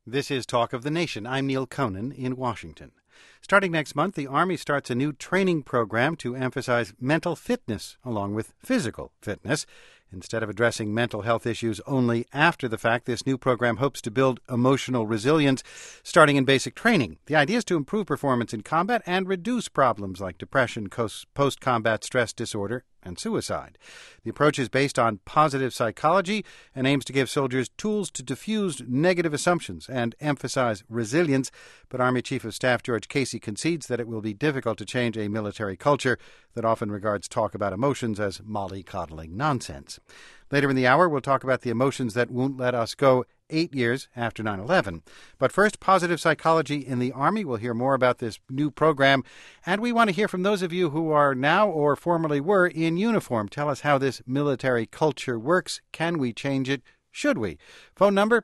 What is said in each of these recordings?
This is Talk of the Nation. I'm Neil Conan in Washington. Starting next month, the Army starts a new training program to emphasize mental fitness along with physical fitness. Instead of addressing mental health issues only after the fact, this new program hopes to build emotional resilience starting in basic training. The idea is to improve performance in combat and reduce problems like depression, post-combat stress disorder, and suicide. The approach is based on positive psychology and aims to give soldiers tools to diffuse negative assumptions and emphasize resilience. But Army Chief of Staff George Casey concedes that it will be difficult to change a military culture that often regards talk about emotions as mollycoddling nonsense. Later in the hour, we'll talk about the emotions that won't let us go 8 years after 9/11. But first, positive psychology in the Army. We'll hear more about this new program. And we want to hear from those of you who are now or formerly were in uniform. Tell us how this military culture works. Can we change it? Should we? Phone number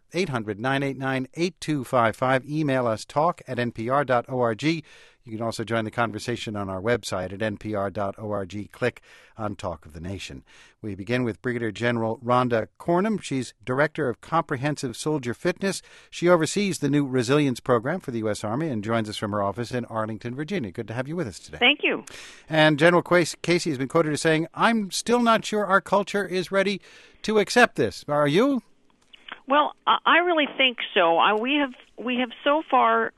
800-989-8255. Email us talk@npr.org. You can also join the conversation on our website at npr.org. Click on Talk of the Nation. We begin with Brigadier General Rhonda Cornum. She's Director of Comprehensive Soldier Fitness. She oversees the new resilience program for the U.S. Army and joins us from her office in Arlington, Virginia. Good to have you with us today. Thank you. And General Casey has been quoted as saying, "I'm still not sure our culture is ready to accept this." Are you? Well, I really think so. We have so far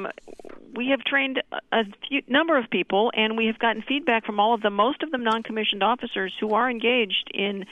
we have trained a number of people, and we have gotten feedback from all of them. Most of them non-commissioned officers who are engaged in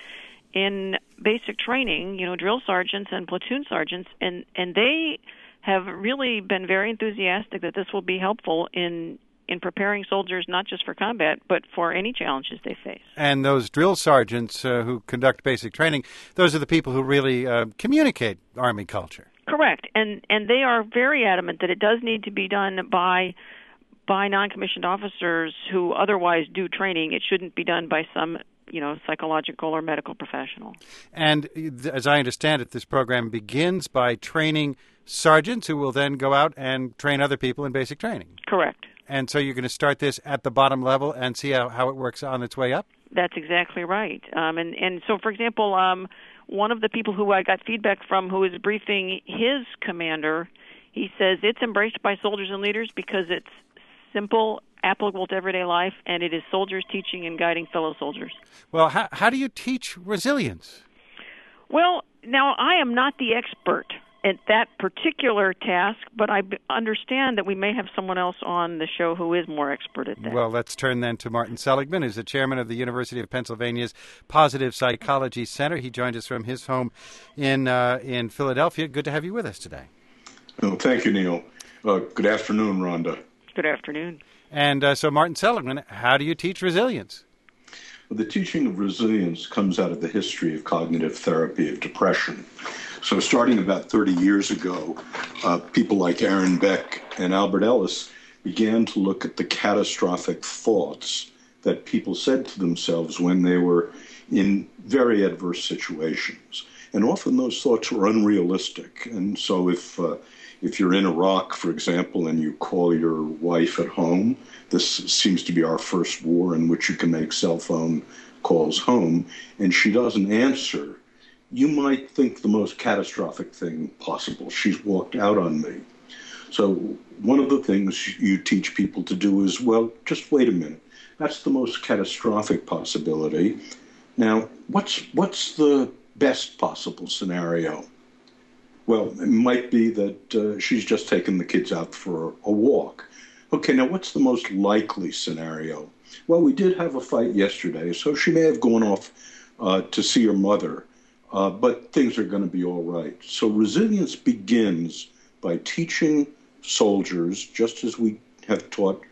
basic training. Drill sergeants and platoon sergeants, and they have really been very enthusiastic that this will be helpful in preparing soldiers not just for combat, but for any challenges they face. And those drill sergeants who conduct basic training, those are the people who really communicate Army culture. Correct. And they are very adamant that it does need to be done by non-commissioned officers who otherwise do training. It shouldn't be done by some psychological or medical professional. And as I understand it, this program begins by training sergeants who will then go out and train other people in basic training. Correct. And so you're going to start this at the bottom level and see how it works on its way up? That's exactly right. And so, for example, one of the people who I got feedback from who is briefing his commander, he says it's embraced by soldiers and leaders because it's simple, applicable to everyday life, and it is soldiers teaching and guiding fellow soldiers. Well, how do you teach resilience? Well, now I am not the expert at that particular task, but I understand that we may have someone else on the show who is more expert at that. Well, let's turn then to Martin Seligman, who's the chairman of the University of Pennsylvania's Positive Psychology Center. He joined us from his home in Philadelphia. Good to have you with us today. Oh, thank you, Neil. Good afternoon, Rhonda. Good afternoon. And so, Martin Seligman, how do you teach resilience? The teaching of resilience comes out of the history of cognitive therapy of depression. So starting about 30 years ago, people like Aaron Beck and Albert Ellis began to look at the catastrophic thoughts that people said to themselves when they were in very adverse situations. And often those thoughts were unrealistic. And so if you're in Iraq, for example, and you call your wife at home, this seems to be our first war in which you can make cell phone calls home, and she doesn't answer, you might think the most catastrophic thing possible. She's walked out on me. So one of the things you teach people to do is, well, just wait a minute. That's the most catastrophic possibility. Now, what's the best possible scenario? Well, it might be that she's just taken the kids out for a walk. Okay, now what's the most likely scenario? Well, we did have a fight yesterday, so she may have gone off to see her mother. But things are going to be all right. So resilience begins by teaching soldiers, just as we have taught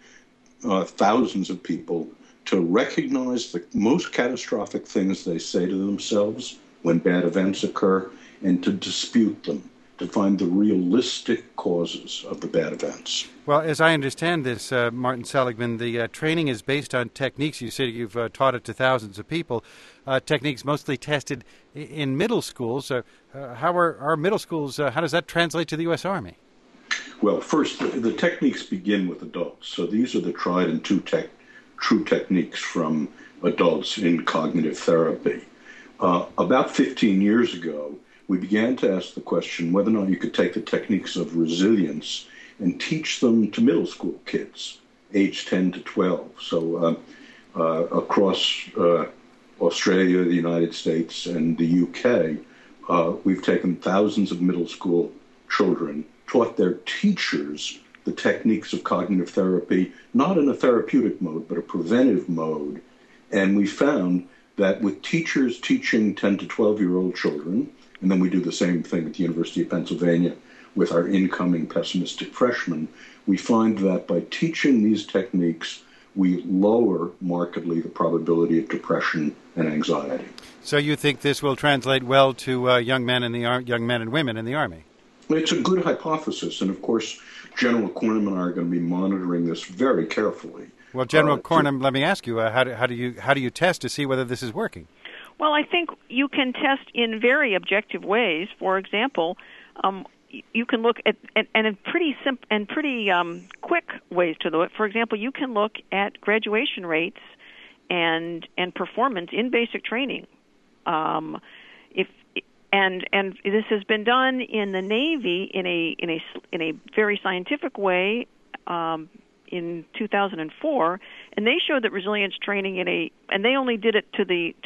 thousands of people, to recognize the most catastrophic things they say to themselves when bad events occur and to dispute them, to find the realistic causes of the bad events. Well, as I understand this, Martin Seligman, the training is based on techniques. You said you've taught it to thousands of people, techniques mostly tested in middle schools. How are our middle schools, how does that translate to the U.S. Army? Well, first, the techniques begin with adults. So these are the tried and true techniques from adults in cognitive therapy. About 15 years ago, we began to ask the question whether or not you could take the techniques of resilience and teach them to middle school kids, age 10 to 12. So across Australia, the United States, and the UK, we've taken thousands of middle school children, taught their teachers the techniques of cognitive therapy, not in a therapeutic mode, but a preventive mode. And we found that with teachers teaching 10 to 12-year-old children, and then we do the same thing at the University of Pennsylvania with our incoming pessimistic freshmen, we find that by teaching these techniques, we lower markedly the probability of depression and anxiety. So you think this will translate well to young men and women in the Army? It's a good hypothesis, and of course, General Cornum and I are going to be monitoring this very carefully. Well, General Cornum, let me ask you, how do you test to see whether this is working? Well, I think you can test in very objective ways. For example, you can look at and in pretty quick ways to do it. For example, you can look at graduation rates and performance in basic training. And this has been done in the Navy in a very scientific way in 2004, and they showed that resilience training and they only did it to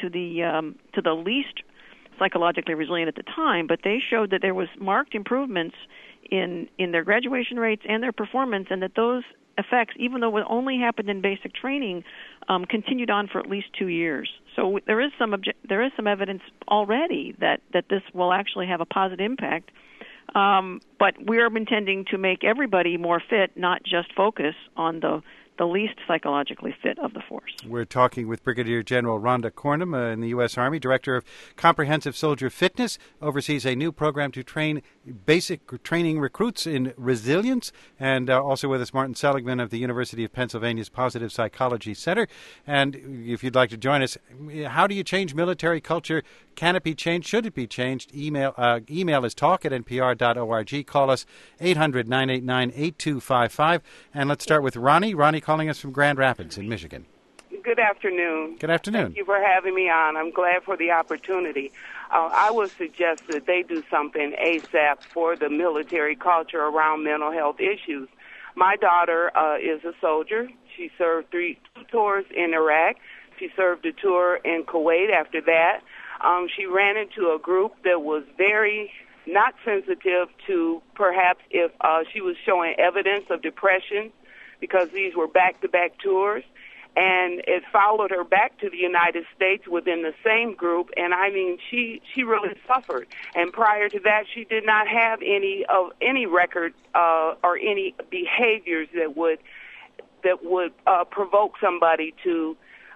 the least psychologically resilient at the time, but they showed that there was marked improvements in their graduation rates and their performance, and that those effects, even though it only happened in basic training, continued on for at least 2 years. So there is some evidence already that this will actually have a positive impact. But we're intending to make everybody more fit, not just focus on the least psychologically fit of the force. We're talking with Brigadier General Rhonda Cornum in the U.S. Army, Director of Comprehensive Soldier Fitness, oversees a new program to train basic training recruits in resilience, and also with us Martin Seligman of the University of Pennsylvania's Positive Psychology Center. And if you'd like to join us, how do you change military culture? Can it be changed? Should it be changed? Email is talk@npr.org. Call us 800-989-8255. And let's start with Ronnie. Ronnie calling us from Grand Rapids in Michigan. Good afternoon. Good afternoon. Thank you for having me on. I'm glad for the opportunity. I would suggest that they do something ASAP for the military culture around mental health issues. My daughter is a soldier. She served 2 tours in Iraq. She served a tour in Kuwait after that. She ran into a group that was very not sensitive to perhaps if she was showing evidence of depression, because these were back-to-back tours. And it followed her back to the United States within the same group, and I mean, she really suffered. And prior to that, she did not have any record or any behaviors that would provoke somebody to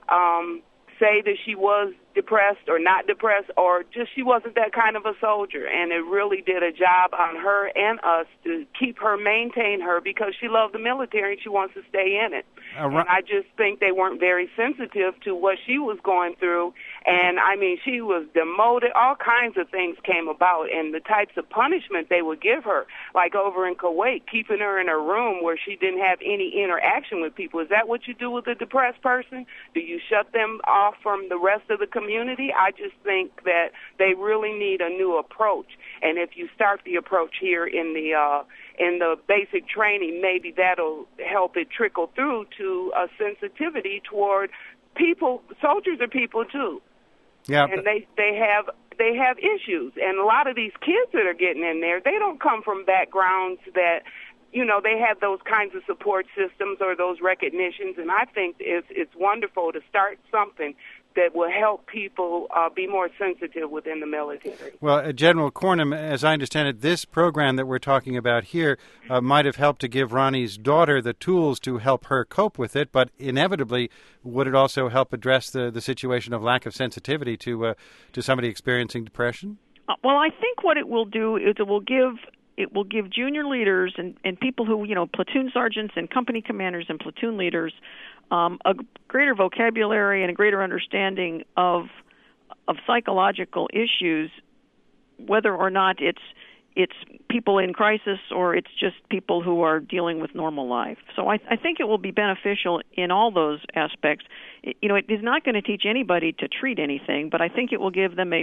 say that she was depressed or not depressed, or just she wasn't that kind of a soldier. And it really did a job on her and us to keep her, maintain her, because she loved the military and she wants to stay in it. And I just think they weren't very sensitive to what she was going through. And, I mean, she was demoted. All kinds of things came about, and the types of punishment they would give her, like over in Kuwait, keeping her in a room where she didn't have any interaction with people. Is that what you do with a depressed person? Do you shut them off from the rest of the community? I just think that they really need a new approach. And if you start the approach here in the basic training, maybe that'll help it trickle through to a sensitivity toward people. Soldiers are people too. Yeah, and they have issues, and a lot of these kids that are getting in there, they don't come from backgrounds that, you know, they have those kinds of support systems or those recognitions. And I think it's wonderful to start something that will help people be more sensitive within the military. Well, General Cornum, as I understand it, this program that we're talking about here might have helped to give Ronnie's daughter the tools to help her cope with it, but inevitably, would it also help address the situation of lack of sensitivity to somebody experiencing depression? Well, I think what it will do is it will give junior leaders and people who, you know, platoon sergeants and company commanders and platoon leaders a greater vocabulary and a greater understanding of psychological issues, whether or not it's people in crisis or it's just people who are dealing with normal life. So I think it will be beneficial in all those aspects. It is not going to teach anybody to treat anything, but I think it will give them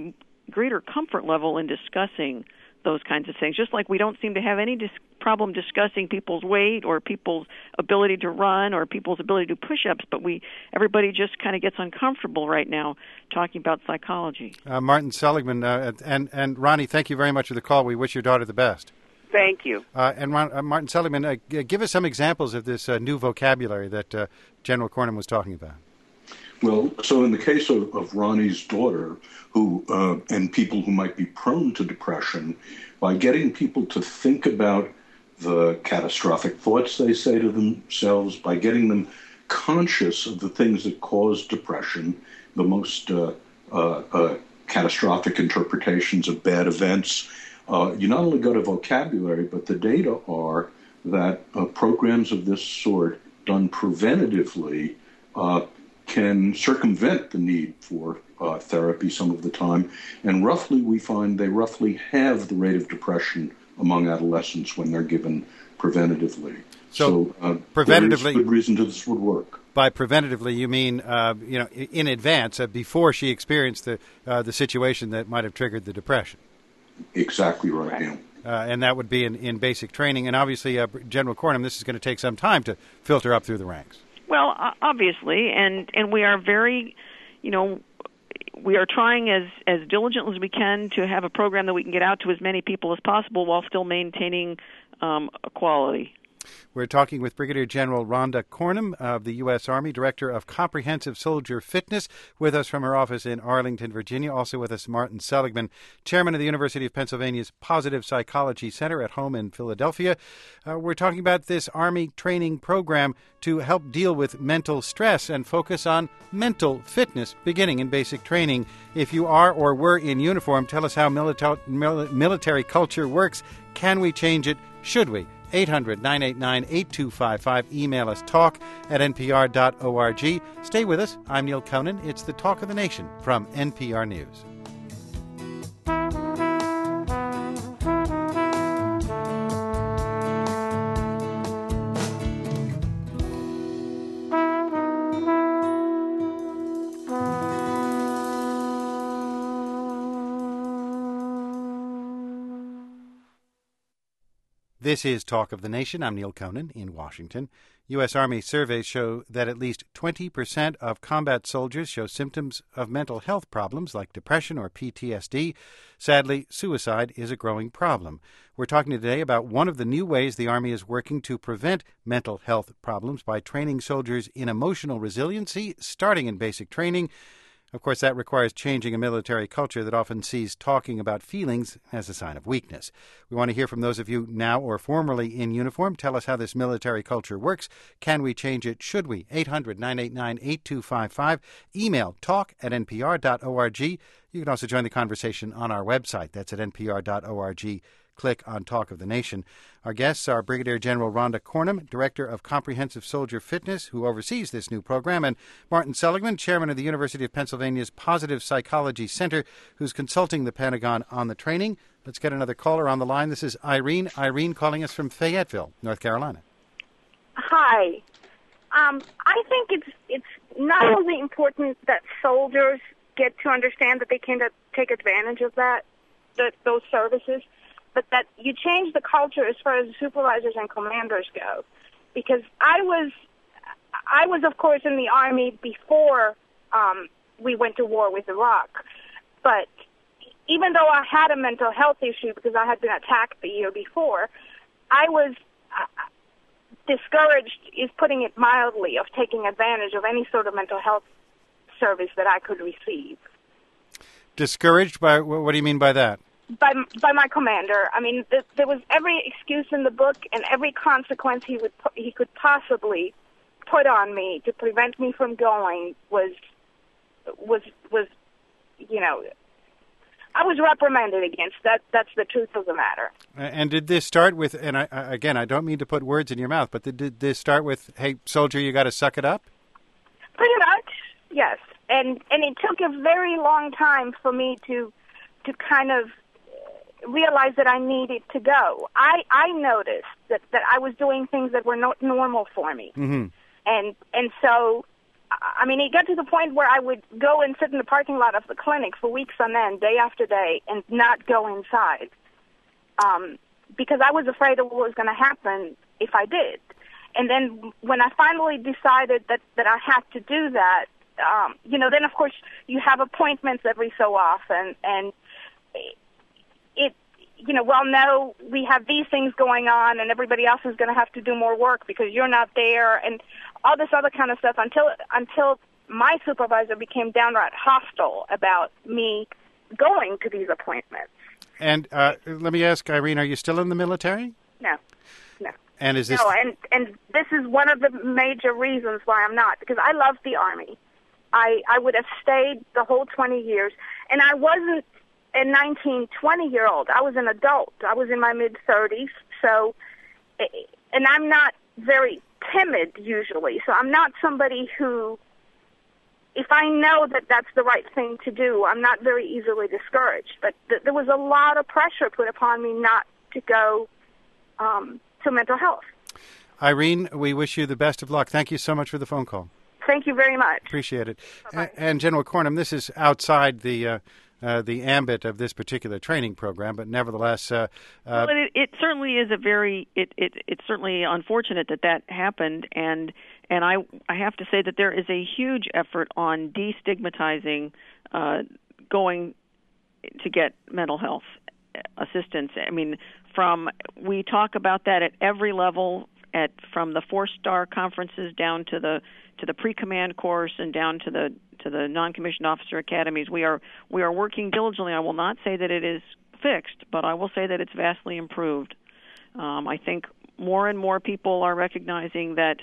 greater comfort level in discussing those kinds of things. Just like we don't seem to have any problem discussing people's weight or people's ability to run or people's ability to do push-ups, but everybody just kind of gets uncomfortable right now talking about psychology. Martin Seligman and Ronnie, thank you very much for the call. We wish your daughter the best. Thank you. Martin Seligman, give us some examples of this new vocabulary that General Cornum was talking about. Well, so in the case of Ronnie's daughter, who and people who might be prone to depression, by getting people to think about the catastrophic thoughts they say to themselves, by getting them conscious of the things that cause depression, the most catastrophic interpretations of bad events, you not only go to vocabulary, but the data are that programs of this sort done preventatively can circumvent the need for therapy some of the time. And roughly, we find they roughly halve the rate of depression among adolescents when they're given preventatively. So preventatively, there is good reason this would work. By preventatively, you mean in advance, before she experienced the situation that might have triggered the depression. Exactly right. Yeah. And that would be in basic training. And obviously, General Cornum, this is going to take some time to filter up through the ranks. Well, obviously, and we are very, we are trying as diligently as we can to have a program that we can get out to as many people as possible while still maintaining quality. We're talking with Brigadier General Rhonda Cornum of the U.S. Army, Director of Comprehensive Soldier Fitness, with us from her office in Arlington, Virginia. Also with us, Martin Seligman, Chairman of the University of Pennsylvania's Positive Psychology Center at home in Philadelphia. We're talking about this Army training program to help deal with mental stress and focus on mental fitness, beginning in basic training. If you are or were in uniform, tell us how military culture works. Can we change it? Should we? 800-989-8255. Email us talk@npr.org. Stay with us. I'm Neil Conan. It's the Talk of the Nation from NPR News. This is Talk of the Nation. I'm Neil Conan in Washington. U.S. Army surveys show that at least 20% of combat soldiers show symptoms of mental health problems like depression or PTSD. Sadly, suicide is a growing problem. We're talking today about one of the new ways the Army is working to prevent mental health problems by training soldiers in emotional resiliency, starting in basic training. Of course, that requires changing a military culture that often sees talking about feelings as a sign of weakness. We want to hear from those of you now or formerly in uniform. Tell us how this military culture works. Can we change it? Should we? 800-989-8255. Email talk@npr.org. You can also join the conversation on our website. That's at npr.org. Click on Talk of the Nation. Our guests are Brigadier General Rhonda Cornum, Director of Comprehensive Soldier Fitness, who oversees this new program, and Martin Seligman, Chairman of the University of Pennsylvania's Positive Psychology Center, who's consulting the Pentagon on the training. Let's get another caller on the line. This is Irene. Irene calling us from Fayetteville, North Carolina. Hi. I think it's not only important that soldiers get to understand that they can take advantage of those services, but that you change the culture as far as supervisors and commanders go. Because I was of course, in the Army before we went to war with Iraq. But even though I had a mental health issue because I had been attacked the year before, I was discouraged, is putting it mildly, of taking advantage of any sort of mental health service that I could receive. Discouraged by what do you mean by that? By my commander. I mean, there was every excuse in the book and every consequence he could possibly put on me to prevent me from going was I was reprimanded against. That's the truth of the matter. And did this start with, and I don't mean to put words in your mouth, but did this start with, hey, soldier, you got to suck it up? Pretty much, yes. And it took a very long time for me to kind of realize that I needed to go. I noticed that I was doing things that were not normal for me. Mm-hmm. And so I mean, it got to the point where I would go and sit in the parking lot of the clinic for weeks on end, day after day, and not go inside because I was afraid of what was going to happen if I did. And then when I finally decided that I had to do that, then of course you have appointments every so often, and no, we have these things going on, and everybody else is going to have to do more work because you're not there, and all this other kind of stuff until my supervisor became downright hostile about me going to these appointments. And let me ask, Irene, are you still in the military? No. And is this... No, and this is one of the major reasons why I'm not, because I love the Army. I would have stayed the whole 20 years, and I wasn't a 19, 20-year-old. I was an adult. I was in my mid-30s, and I'm not very timid usually, so I'm not somebody who, if I know that that's the right thing to do, I'm not very easily discouraged. But there was a lot of pressure put upon me not to go to mental health. Irene, we wish you the best of luck. Thank you so much for the phone call. Thank you very much. Appreciate it. And General Cornum, this is outside the ambit of this particular training program, but nevertheless, well, it certainly is it's certainly unfortunate that happened, and I have to say that there is a huge effort on destigmatizing going to get mental health assistance. I mean, we talk about that at every level, from the 4-star conferences down to the pre-command course and down to the non-commissioned officer academies. We are working diligently. I will not say that it is fixed, but I will say that it's vastly improved. I think more and more people are recognizing that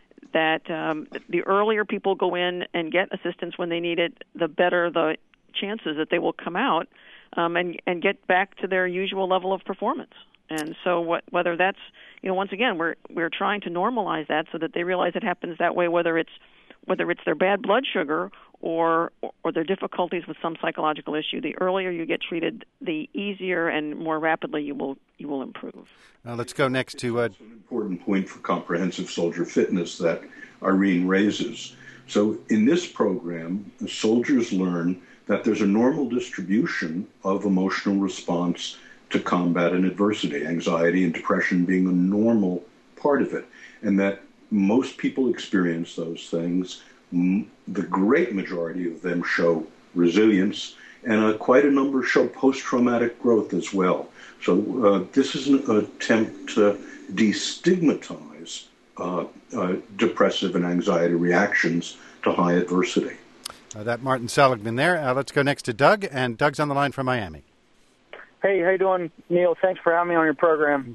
the earlier people go in and get assistance when they need it, the better the chances that they will come out and get back to their usual level of performance. And so whether that's, once again, we're trying to normalize that so that they realize it happens that way, whether it's their bad blood sugar or their difficulties with some psychological issue. The earlier you get treated, the easier and more rapidly you will improve. Now let's go next to an important point for comprehensive soldier fitness that Irene raises. So in this program, the soldiers learn that there's a normal distribution of emotional response to combat and adversity, anxiety and depression being a normal part of it, and that most people experience those things. The great majority of them show resilience, and quite a number show post-traumatic growth as well. So this is an attempt to destigmatize depressive and anxiety reactions to high adversity. That Martin Seligman there. Let's go next to Doug, and Doug's on the line from Miami. Hey, how you doing, Neil? Thanks for having me on your program.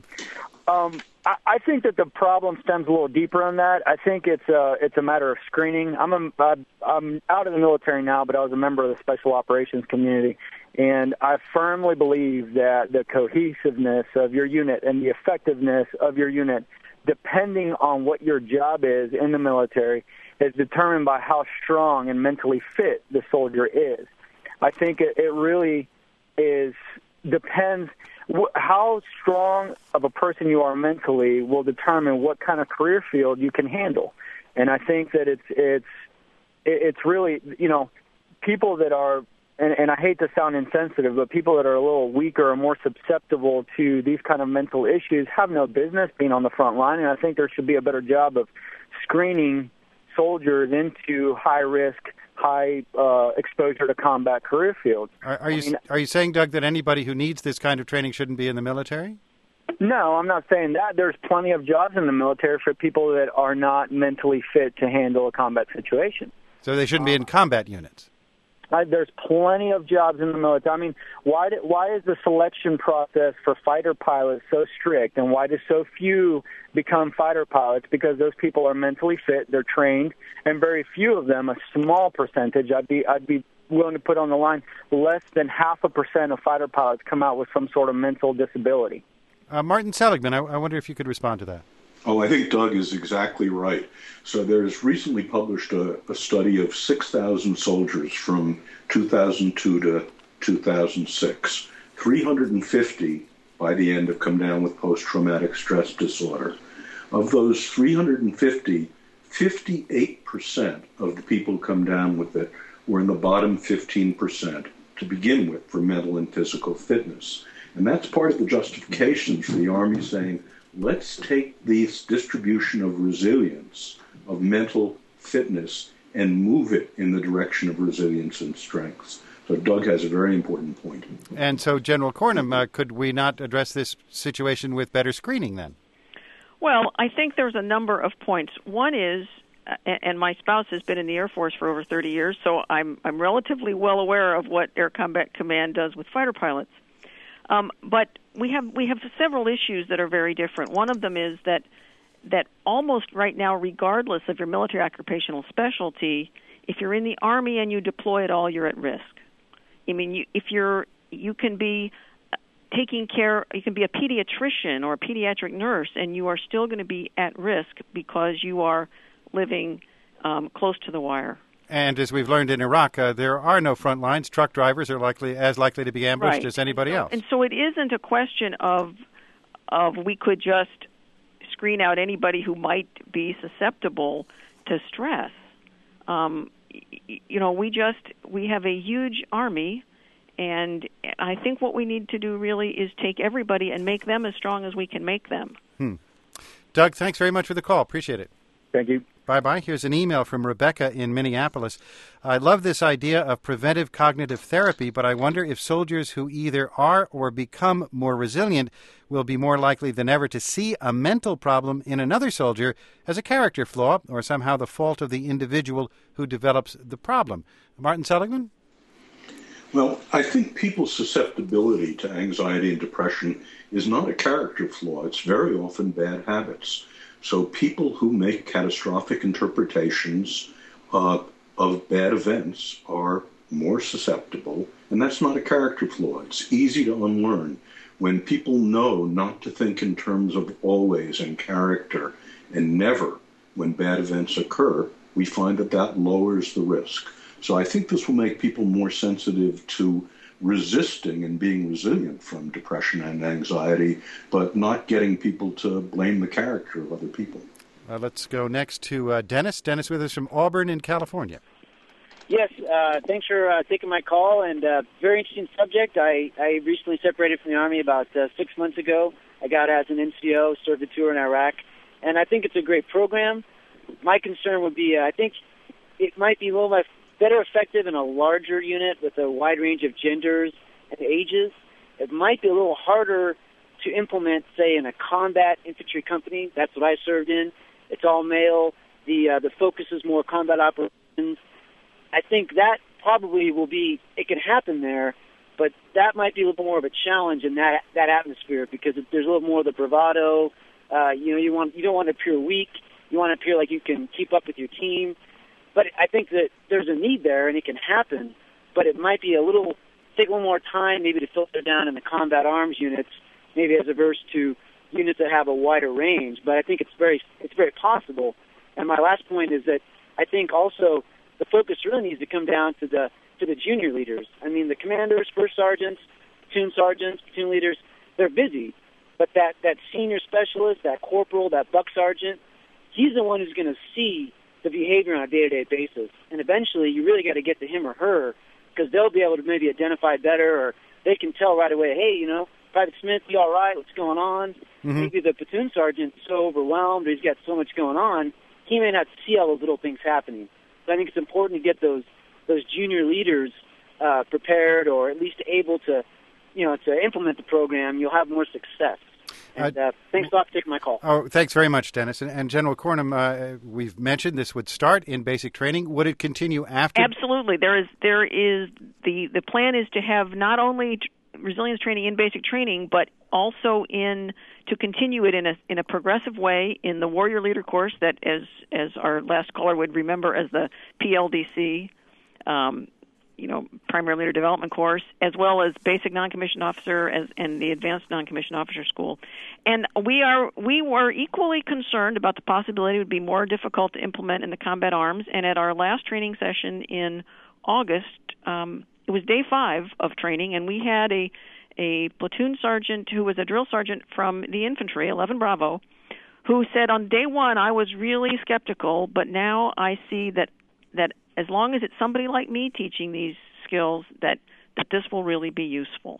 I think that the problem stems a little deeper on that. I think it's a matter of screening. I'm out of the military now, but I was a member of the Special Operations community, and I firmly believe that the cohesiveness of your unit and the effectiveness of your unit, depending on what your job is in the military, is determined by how strong and mentally fit the soldier is. I think it really depends. How strong of a person you are mentally will determine what kind of career field you can handle. And I think that it's really, people that are, and I hate to sound insensitive, but people that are a little weaker or more susceptible to these kind of mental issues have no business being on the front line. And I think there should be a better job of screening soldiers into high-risk, high exposure to combat career fields. Are you saying, Doug, that anybody who needs this kind of training shouldn't be in the military? No, I'm not saying that. There's plenty of jobs in the military for people that are not mentally fit to handle a combat situation. So they shouldn't be in combat units? There's plenty of jobs in the military. I mean, why is the selection process for fighter pilots so strict, and why do so few become fighter pilots? Because those people are mentally fit, they're trained, and very few of them, a small percentage, I'd be willing to put on the line, less than 0.5% of fighter pilots come out with some sort of mental disability. Martin Seligman, I wonder if you could respond to that. Oh, I think Doug is exactly right. So there's recently published a study of 6,000 soldiers from 2002 to 2006. 350 by the end have come down with post-traumatic stress disorder. Of those 350, 58% of the people who come down with it were in the bottom 15% to begin with for mental and physical fitness. And that's part of the justification for the Army saying, let's take this distribution of resilience, of mental fitness, and move it in the direction of resilience and strengths. So Doug has a very important point. And so, General Cornum, could we not address this situation with better screening then? Well, I think there's a number of points. One is, and my spouse has been in the Air Force for over 30 years, so I'm relatively well aware of what Air Combat Command does with fighter pilots. But we have several issues that are very different. One of them is that almost right now, regardless of your military occupational specialty, if you're in the Army and you deploy at all, you're at risk. I mean, you can be taking care, you can be a pediatrician or a pediatric nurse, and you are still going to be at risk because you are living close to the wire. And as we've learned in Iraq, there are no front lines. Truck drivers are as likely to be ambushed as anybody else. And so it isn't a question of we could just screen out anybody who might be susceptible to stress. We have a huge Army, and I think what we need to do really is take everybody and make them as strong as we can make them. Doug, thanks very much for the call. Appreciate it. Thank you. Bye-bye. Here's an email from Rebecca in Minneapolis. I love this idea of preventive cognitive therapy, but I wonder if soldiers who either are or become more resilient will be more likely than ever to see a mental problem in another soldier as a character flaw or somehow the fault of the individual who develops the problem. Martin Seligman? Well, I think people's susceptibility to anxiety and depression is not a character flaw. It's very often bad habits. So people who make catastrophic interpretations of bad events are more susceptible, and that's not a character flaw. It's easy to unlearn. When people know not to think in terms of always and character and never when bad events occur, we find that lowers the risk. So I think this will make people more sensitive to resisting and being resilient from depression and anxiety, but not getting people to blame the character of other people. Let's go next to Dennis. Dennis with us from Auburn in California. Yes, thanks for taking my call, and very interesting subject. I recently separated from the Army about 6 months ago. I got as an NCO, served a tour in Iraq, and I think it's a great program. My concern would be I think it might be a little better effective in a larger unit with a wide range of genders and ages. It might be a little harder to implement, say, in a combat infantry company. That's what I served in. It's all male. The focus is more combat operations. I think that probably will be, it can happen there, but that might be a little more of a challenge in that atmosphere because there's a little more of the bravado. You don't want to appear weak. You want to appear like you can keep up with your team. But I think that there's a need there, and it can happen, but it might be take a little more time maybe to filter down in the combat arms units, maybe as opposed to units that have a wider range. But I think it's very possible. And my last point is that I think also the focus really needs to come down to the junior leaders. I mean, the commanders, first sergeants, platoon leaders, they're busy. But that senior specialist, that corporal, that buck sergeant, he's the one who's going to see the behavior on a day-to-day basis. And eventually, you really got to get to him or her because they'll be able to maybe identify better, or they can tell right away, hey, Private Smith, you all right? What's going on? Mm-hmm. Maybe the platoon sergeant's so overwhelmed or he's got so much going on, he may not see all those little things happening. So I think it's important to get those junior leaders prepared or at least able to, to implement the program. You'll have more success. And thanks a lot for taking my call. Oh, thanks very much, Dennis. And General Cornum, we've mentioned this would start in basic training. Would it continue after? Absolutely. There is the plan is to have not only resilience training in basic training, but also to continue it in a progressive way in the Warrior Leader course that, as our last caller would remember, as the PLDC. Primary Leader Development course, as well as Basic Non-Commissioned Officer and the Advanced Non-Commissioned Officer School. And we were equally concerned about the possibility it would be more difficult to implement in the combat arms. And at our last training session in August, it was day 5 of training, and we had a platoon sergeant who was a drill sergeant from the infantry, 11 Bravo, who said on day one, I was really skeptical, but now I see that as long as it's somebody like me teaching these skills, that this will really be useful.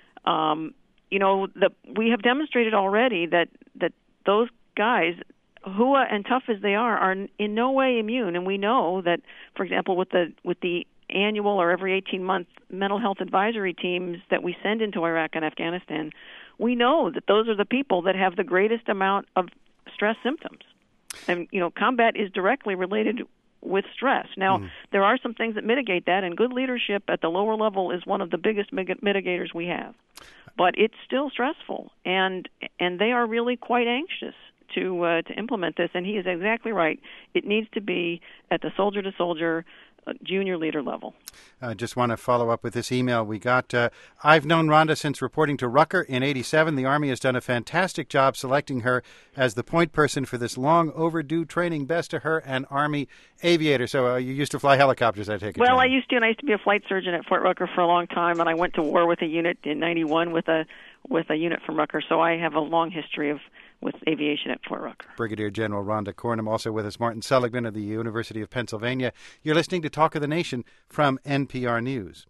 We have demonstrated already that those guys, Hua and tough as they are in no way immune. And we know that, for example, with the annual or every 18-month mental health advisory teams that we send into Iraq and Afghanistan, we know that those are the people that have the greatest amount of stress symptoms. And, combat is directly related with stress. Now, there are some things that mitigate that, and good leadership at the lower level is one of the biggest mitigators we have. But it's still stressful, and they are really quite anxious to implement this. And he is exactly right. It needs to be at the soldier-to-soldier junior leader level. I just want to follow up with this email we got. I've known Rhonda since reporting to Rucker in '87. The Army has done a fantastic job selecting her as the point person for this long overdue training. Best to her, an Army aviator. So you used to fly helicopters, I take it? Well, I used to, and I used to be a flight surgeon at Fort Rucker for a long time, and I went to war with a unit in '91 with a unit from Rucker. So I have a long history with aviation at Fort Rucker. Brigadier General Rhonda Cornum, also with us, Martin Seligman of the University of Pennsylvania. You're listening to Talk of the Nation from NPR News.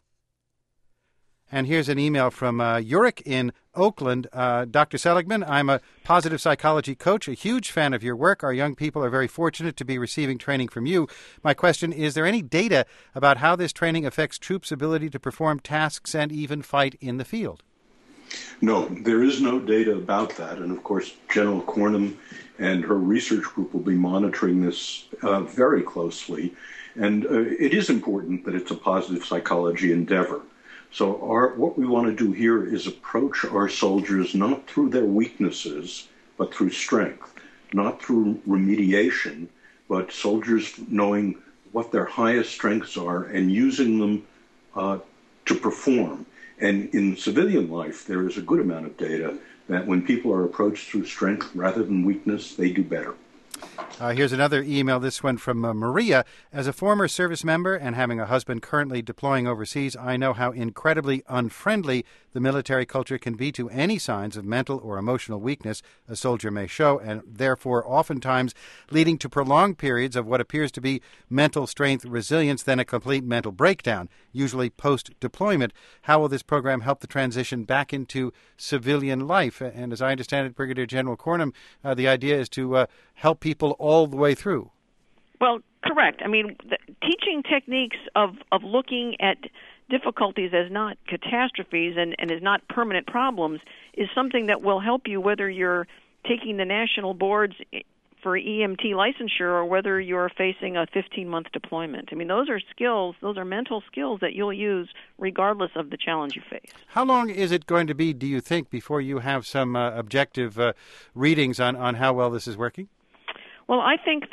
And here's an email from Uric in Oakland. Dr. Seligman, I'm a positive psychology coach, a huge fan of your work. Our young people are very fortunate to be receiving training from you. My question, is there any data about how this training affects troops' ability to perform tasks and even fight in the field? No, there is no data about that. And, of course, General Cornum and her research group will be monitoring this very closely. And it is important that it's a positive psychology endeavor. So what we want to do here is approach our soldiers not through their weaknesses, but through strength, not through remediation, but soldiers knowing what their highest strengths are and using them to perform. And in civilian life, there is a good amount of data that when people are approached through strength rather than weakness, they do better. Here's another email, this one from Maria. As a former service member and having a husband currently deploying overseas, I know how incredibly unfriendly the military culture can be to any signs of mental or emotional weakness a soldier may show, and therefore oftentimes leading to prolonged periods of what appears to be mental strength resilience, then a complete mental breakdown, usually post-deployment. How will this program help the transition back into civilian life? And as I understand it, Brigadier General Cornum, the idea is to help people all the way through. Well, correct. I mean, teaching techniques of looking at difficulties as not catastrophes and as not permanent problems is something that will help you whether you're taking the national boards for EMT licensure or whether you're facing a 15-month deployment. I mean, those are skills, those are mental skills that you'll use regardless of the challenge you face. How long is it going to be, do you think, before you have some objective readings on how well this is working? Well, I think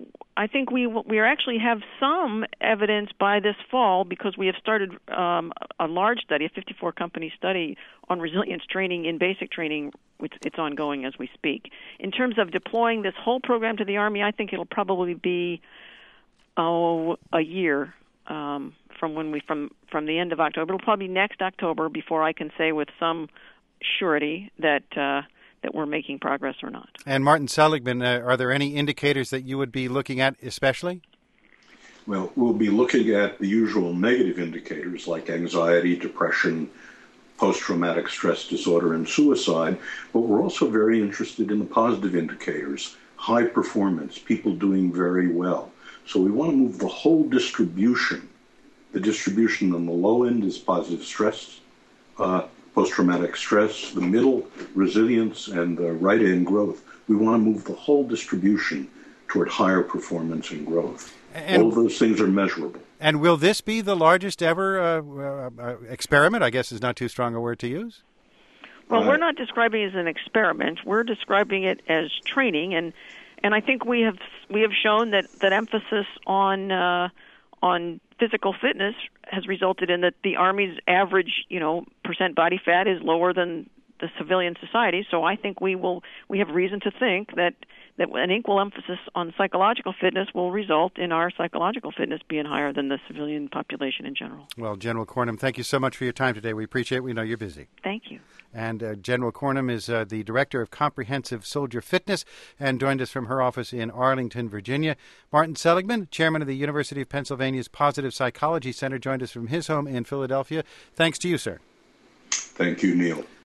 we actually have some evidence by this fall because we have started a large study, a 54-company study on resilience training in basic training. It's ongoing as we speak. In terms of deploying this whole program to the Army, I think it'll probably be a year from the end of October. It'll probably be next October before I can say with some surety that we're making progress or not. And Martin Seligman, are there any indicators that you would be looking at especially? Well, we'll be looking at the usual negative indicators like anxiety, depression, post-traumatic stress disorder, and suicide, but we're also very interested in the positive indicators, high performance, people doing very well. So we want to move the whole distribution. The distribution on the low end is positive stress, post-traumatic stress, the middle, resilience, and the right end, growth. We want to move the whole distribution toward higher performance and growth. All of those things are measurable. And will this be the largest ever experiment? I guess is not too strong a word to use. Well, we're not describing it as an experiment. We're describing it as training, and I think we have shown that emphasis on physical fitness has resulted in that the Army's average, percent body fat is lower than the civilian society. So I think we have reason to think that that an equal emphasis on psychological fitness will result in our psychological fitness being higher than the civilian population in general. Well, General Cornum, thank you so much for your time today. We appreciate it. We know you're busy. Thank you. And General Cornum is the Director of Comprehensive Soldier Fitness and joined us from her office in Arlington, Virginia. Martin Seligman, Chairman of the University of Pennsylvania's Positive Psychology Center, joined us from his home in Philadelphia. Thanks to you, sir. Thank you, Neil.